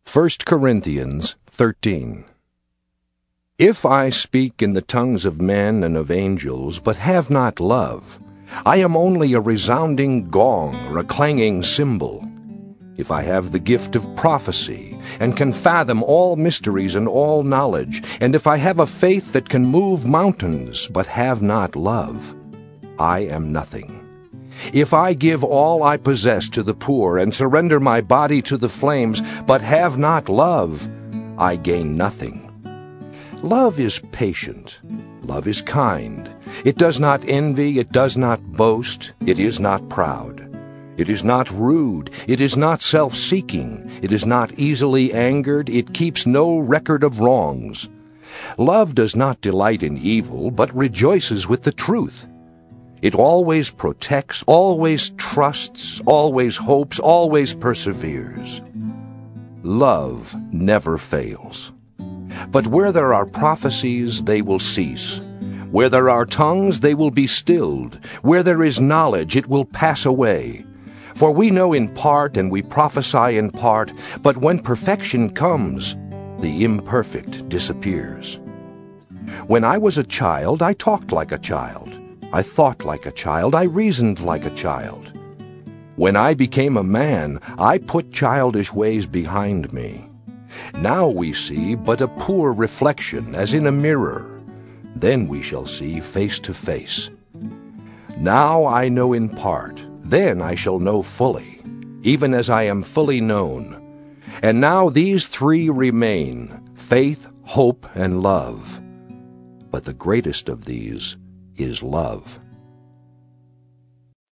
1 Corinthians 13. If I speak in the tongues of men and of angels, but have not love, I am only a resounding gong or a clanging cymbal. If I have the gift of prophecy, and can fathom all mysteries and all knowledge, and if I have a faith that can move mountains, but have not love, I am nothing. If I give all I possess to the poor, and surrender my body to the flames, but have not love, I gain nothing. Love is patient. Love is kind. It does not envy. It does not boast. It is not proud. It is not rude. It is not self-seeking. It is not easily angered. It keeps no record of wrongs. Love does not delight in evil, but rejoices with the truth. It always protects, always trusts, always hopes, always perseveres. Love never fails. But where there are prophecies, they will cease. Where there are tongues, they will be stilled. Where there is knowledge, it will pass away. For we know in part and we prophesy in part, but when perfection comes, the imperfect disappears. When I was a child, I talked like a child. I thought like a child. I reasoned like a child. When I became a man, I put childish ways behind me. Now we see but a poor reflection, as in a mirror. Then we shall see face to face. Now I know in part, then I shall know fully, even as I am fully known. And now these three remain, faith, hope, and love. But the greatest of these is love.